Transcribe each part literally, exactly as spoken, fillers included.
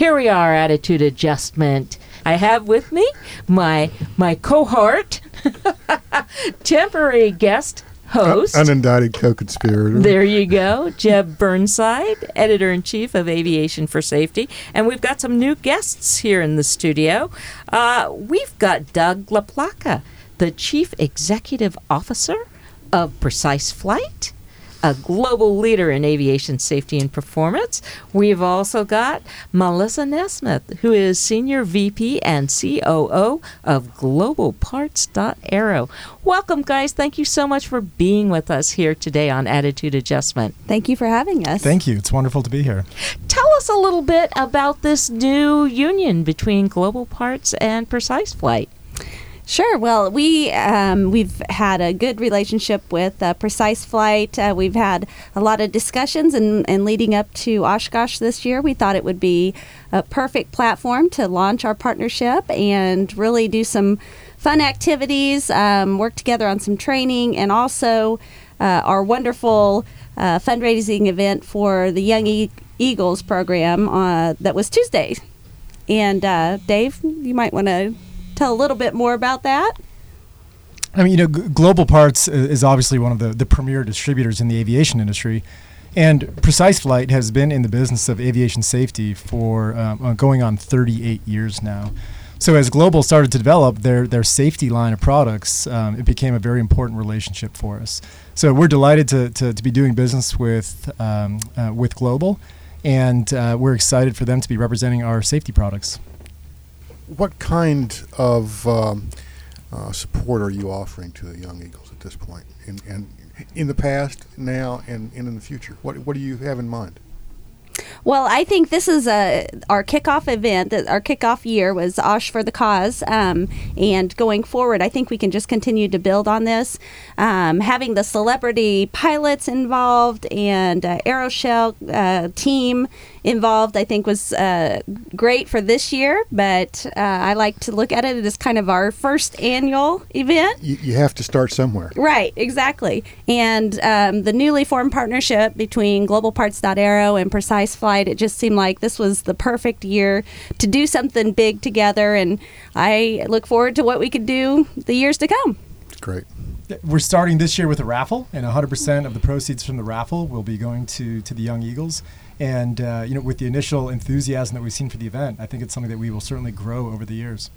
Here we are, Attitude Adjustment. I have with me my my cohort, temporary guest host. Un- unindicted co-conspirator. There you go, Jeb Burnside, Editor-in-Chief of Aviation for Safety. And we've got some new guests here in the studio. Uh, we've got Doug LaPlaca, the Chief Executive Officer of Precise Flight, a global leader in aviation safety and performance. We've also got Melissa Nesmith, who is Senior V P and C O O of Global Parts dot Aero. Welcome, guys. Thank you so much for being with us here today on Attitude Adjustment. Thank you for having us. Thank you. It's wonderful to be here. Tell us a little bit about this new union between Global Parts and Precise Flight. Sure. Well, we um, we've had a good relationship with uh, Precise Flight. Uh, we've had a lot of discussions, and, and leading up to Oshkosh this year, we thought it would be a perfect platform to launch our partnership and really do some fun activities, um, work together on some training, and also uh, our wonderful uh, fundraising event for the Young e- Eagles program uh, that was Tuesday. And uh, Dave, you might want to tell a little bit more about that. I mean, you know, G- Global Parts is obviously one of the, the premier distributors in the aviation industry, and Precise Flight has been in the business of aviation safety for um, going on thirty-eight years now. So as Global started to develop their their safety line of products, um, it became a very important relationship for us. So we're delighted to to, to be doing business with um, uh, with Global, and uh, we're excited for them to be representing our safety products. What kind of um, uh, support are you offering to the Young Eagles at this point, in, and in the past, now, and, and in the future? What what do you have in mind? Well, I think this is a, our kickoff event. Our kickoff year was Osh for the Cause. Um, and going forward, I think we can just continue to build on this. Um, having the celebrity pilots involved and uh, Aeroshell uh, team involved, I think was uh, great for this year. But uh, I like to look at it as kind of our first annual event. You, you have to start somewhere. Right, exactly. And um, the newly formed partnership between Global Parts dot Aero and Precise Flight, it just seemed like this was the perfect year to do something big together, and I look forward to what we could do the years to come. Great. We're starting this year with a raffle, and one hundred percent of the proceeds from the raffle will be going to, to the Young Eagles. And uh, you know, with the initial enthusiasm that we've seen for the event, I think it's something that we will certainly grow over the years.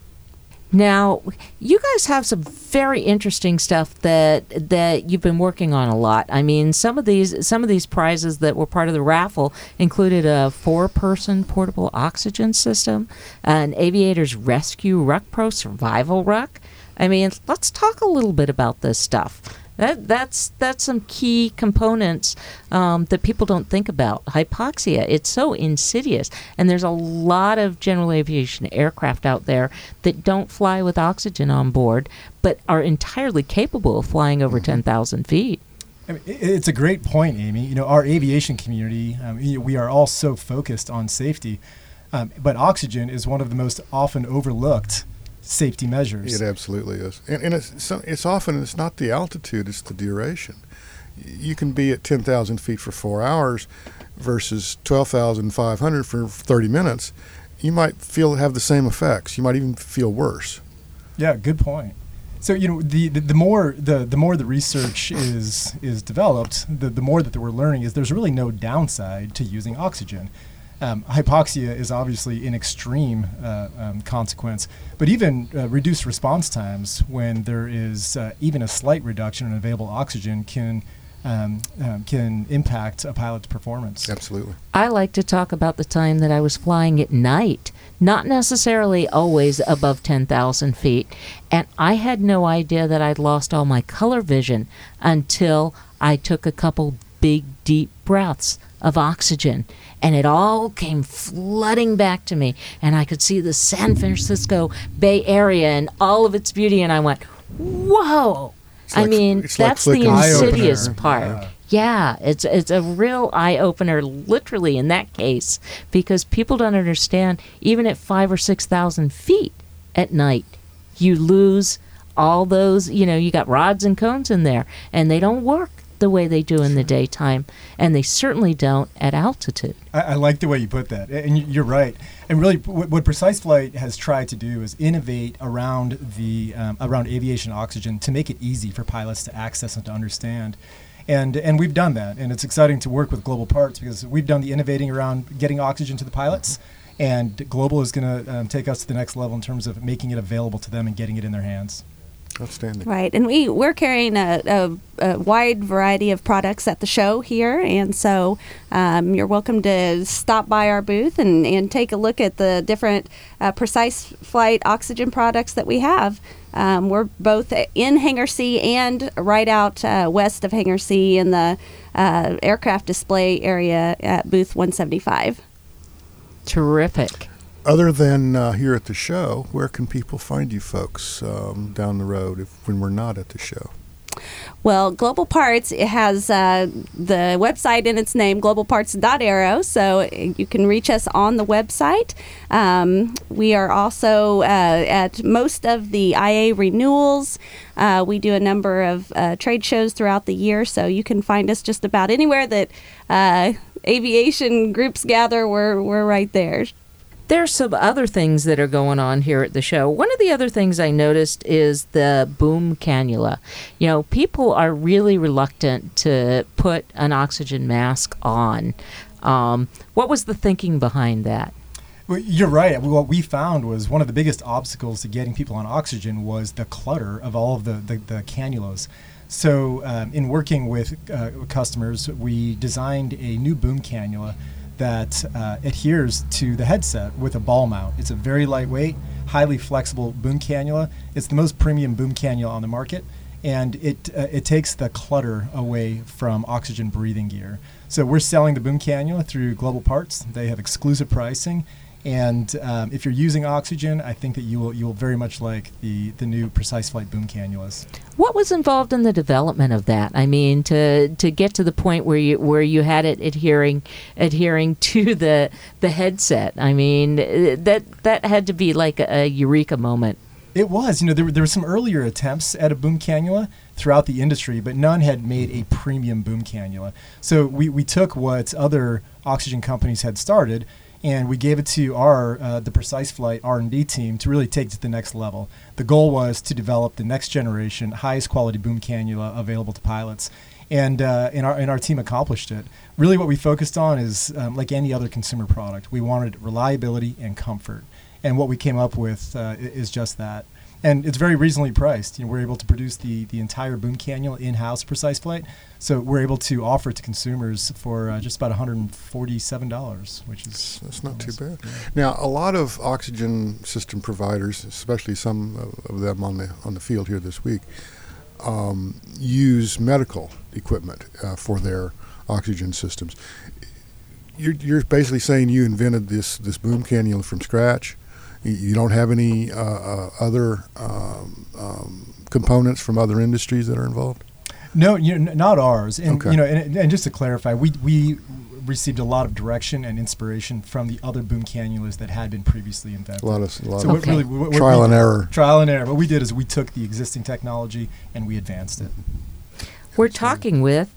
Now, you guys have some very interesting stuff that that you've been working on a lot. I mean, some of these some of these prizes that were part of the raffle included a four-person portable oxygen system, an Aviators Rescue Ruck Pro Survival Ruck. I mean, let's talk a little bit about this stuff. That that's that's some key components um, that people don't think about. Hypoxia, it's so insidious, and there's a lot of general aviation aircraft out there that don't fly with oxygen on board, but are entirely capable of flying over ten thousand feet. I mean, it's a great point, Amy. You know, our aviation community, um, we are all so focused on safety, um, but oxygen is one of the most often overlooked safety measures. It absolutely is, and, and it's so it's often it's not the altitude, it's the duration. You can be at ten thousand feet for four hours versus twelve thousand five hundred for thirty minutes. You might feel have the same effects. You might even feel worse. Yeah, good point. So you know, the, the, the more the, the more the research is is developed, the the more that we're learning is there's really no downside to using oxygen. Um, hypoxia is obviously an extreme uh, um, consequence, but even uh, reduced response times when there is uh, even a slight reduction in available oxygen can um, um, can impact a pilot's performance. Absolutely. I like to talk about the time that I was flying at night, not necessarily always above ten thousand feet, and I had no idea that I'd lost all my color vision until I took a couple big, deep breaths of oxygen. And it all came flooding back to me. And I could see the San Francisco Bay Area and all of its beauty. And I went, whoa. Like, I mean, that's like the insidious eye-opener. part. Yeah. Yeah, it's it's a real eye-opener, literally, in that case. Because people don't understand, even at five or six thousand feet at night, you lose all those, you know, you got rods and cones in there. And they don't work the way they do in the daytime, and they certainly don't at altitude. I, I like the way you put that, and you're right. And really, what, what Precise Flight has tried to do is innovate around the um, around aviation oxygen to make it easy for pilots to access and to understand. And and we've done that, and it's exciting to work with Global Parts because we've done the innovating around getting oxygen to the pilots, and Global is going to um, take us to the next level in terms of making it available to them and getting it in their hands. Outstanding. Right, and we we're carrying a, a, a wide variety of products at the show here, and so um, you're welcome to stop by our booth and, and take a look at the different uh, Precise Flight oxygen products that we have. Um, we're both in Hangar C and right out uh, west of Hangar C in the uh, aircraft display area at booth one seventy-five. Terrific. Other than uh, here at the show, where can people find you folks um, down the road if, when we're not at the show? Well, Global Parts, it has uh, the website in its name, global parts dot aero, so you can reach us on the website. Um, we are also uh, at most of the I A renewals. Uh, we do a number of uh, trade shows throughout the year, so you can find us just about anywhere that uh, aviation groups gather. We're, we're right there. There's some other things that are going on here at the show. One of the other things I noticed is the boom cannula. You know, people are really reluctant to put an oxygen mask on. Um, what was the thinking behind that? Well, you're right. What we found was one of the biggest obstacles to getting people on oxygen was the clutter of all of the, the, the cannulas. So um, in working with uh, customers, we designed a new boom cannula that uh, adheres to the headset with a ball mount. It's a very lightweight, highly flexible boom cannula. It's the most premium boom cannula on the market, and it uh, it takes the clutter away from oxygen breathing gear. So we're selling the boom cannula through Global Parts. They have exclusive pricing, and um, if you're using oxygen, I think that you will you will very much like the the new Precise Flight boom cannulas. What was involved in the development of that? I mean, to to get to the point where you where you had it adhering adhering to the the headset. I mean, that that had to be like a, a eureka moment. It was. You know, there were, there were some earlier attempts at a boom cannula throughout the industry, but none had made a premium boom cannula. So we, we took what other oxygen companies had started, and we gave it to our uh, the Precise Flight R and D team to really take it to the next level. The goal was to develop the next generation, highest quality boom cannula available to pilots, and uh, and our and our team accomplished it. Really, what we focused on is um, like any other consumer product. We wanted reliability and comfort, and what we came up with uh, is just that. And it's very reasonably priced. You know, we're able to produce the, the entire boom cannula in-house Precise Flight, so we're able to offer it to consumers for uh, just about one hundred forty-seven dollars, which is that's not nice. too bad. Now, a lot of oxygen system providers, especially some of them on the on the field here this week, um, use medical equipment uh, for their oxygen systems. You're, you're basically saying you invented this this boom cannula from scratch. You don't have any uh, uh, other um, um, components from other industries that are involved? No, you know, n- not ours. And Okay. you know, and, and just to clarify, we we received a lot of direction and inspiration from the other boom cannulas that had been previously invented. A lot of, a lot So of what really, what, what trial we- and error. Trial and error. What we did is we took the existing technology and we advanced it. We're talking with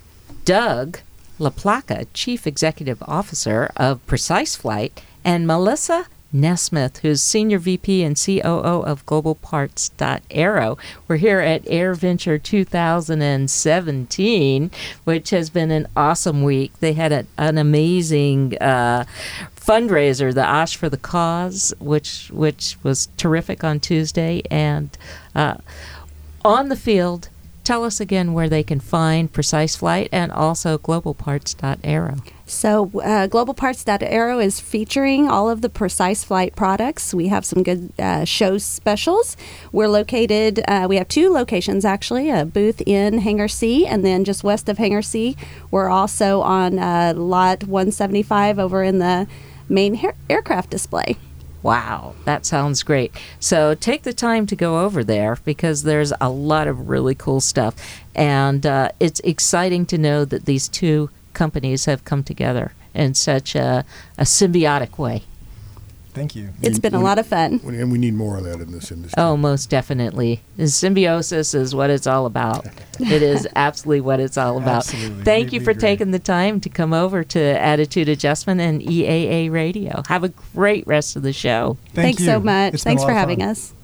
Doug LaPlaca, Chief Executive Officer of Precise Flight, and Melissa Nesmith, who's Senior V P and C O O of Global Parts Aero. We're here at AirVenture two thousand seventeen, which has been an awesome week. They had a, an amazing uh, fundraiser, the Osh for the Cause, which which was terrific on Tuesday. And uh, on the field, tell us again where they can find Precise Flight and also Global Parts Aero. So uh, Global Parts Aero is featuring all of the Precise Flight products. We have some good uh, show specials. We're located, uh, we have two locations actually, a booth in Hangar C and then just west of Hangar C. We're also on uh, lot one seventy-five over in the main her- aircraft display. Wow, that sounds great. So take the time to go over there because there's a lot of really cool stuff. And uh, it's exciting to know that these two companies have come together in such a, a symbiotic way. Thank you. It's been a lot of fun. And we need more of that in this industry. Oh, most definitely. Symbiosis is what it's all about. It is absolutely what it's all about. Absolutely. Thank We- you we for agree. taking the time to come over to Attitude Adjustment and E A A Radio. Have a great rest of the show. Thank Thanks so you. much. It's been a Thanks lot for of having fun. us.